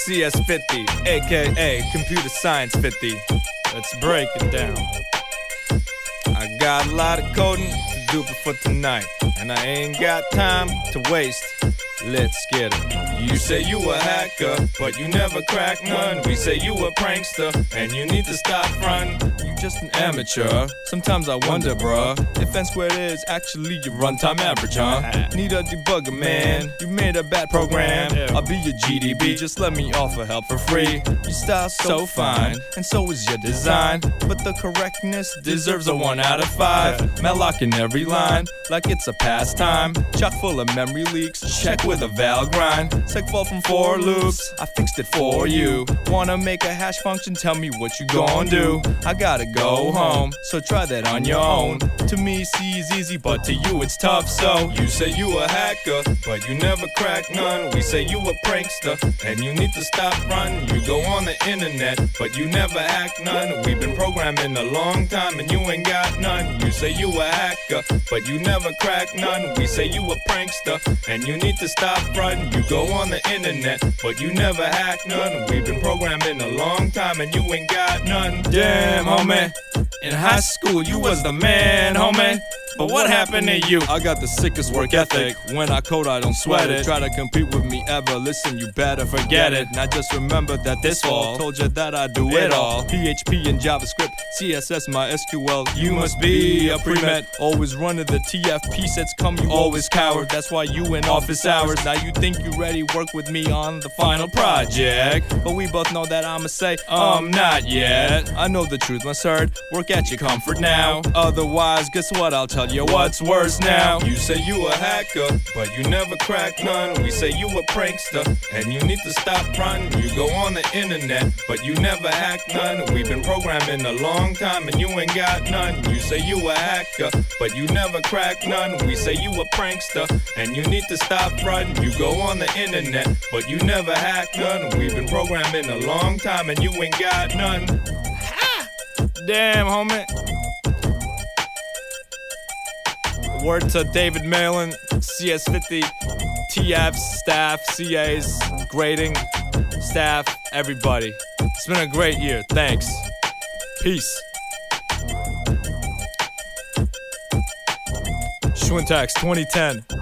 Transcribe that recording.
CS50, aka Computer Science 50. Let's break it down. I got a lot of coding to do before tonight, and I ain't got time to waste. Let's get it. You say you a hacker, but you never crack none. We say you a prankster, and you need to stop frontin'. You just an amateur. Sometimes I wonder, bruh, if N squared is actually your runtime average, huh? Need a debugger, man. You made a bad program. I'll be your GDB. Just let me offer help for free. Your style's so fine, and so is your design. But the correctness deserves a 1 out of 5. Malloc in every line, like it's a pastime. Chock full of memory leaks. Check with a val grind. Segfault from 4 loops, I fixed it for you. Wanna make a hash function? Tell me what you gon' do. I gotta go home, so try that on your own. To me, C is easy, but to you it's tough, so you say you a hacker, but you never crack none. We say you a prankster, and you need to stop running. You go on the internet, but you never hack none. We've been programming a long time, and you ain't got none. You say you a hacker, but you never crack none. We say you a prankster, and you need to stop running. You go on the internet, but you never hack none. We've been programming a long time, and you ain't got none. Damn, homie. In high school, you was the man, homie. But what happened to you? I got the sickest work ethic. When I code, I don't sweat it. Try to compete with me ever, listen, you better forget it. Now just remember that this fall told you that I do it all. PHP and JavaScript, CSS, MySQL. You must be a pre-med. Always running the TFP sets come, you always coward. That's why you in office hours. Now you think you ready, work with me on the final project. But we both know that I'ma say, not yet. I know the truth must hurt, work at your comfort now. Otherwise, guess what, I'll tell you what's worse now. You say you a hacker, but you never crack none. We say you a prankster, and you need to stop running. You go on the internet, but you never hack none. We've been programming a long time, and you ain't got none. You say you a hacker, but you never crack none. We say you a prankster, and you need to stop running. You go on the internet, but you never hack none. We've been programming a long time, and you ain't got none. Ha! Damn, homie. Word to David Malin, CS50, TFs, staff, CAs, grading, staff, everybody. It's been a great year. Thanks. Peace. Schwintax 2010.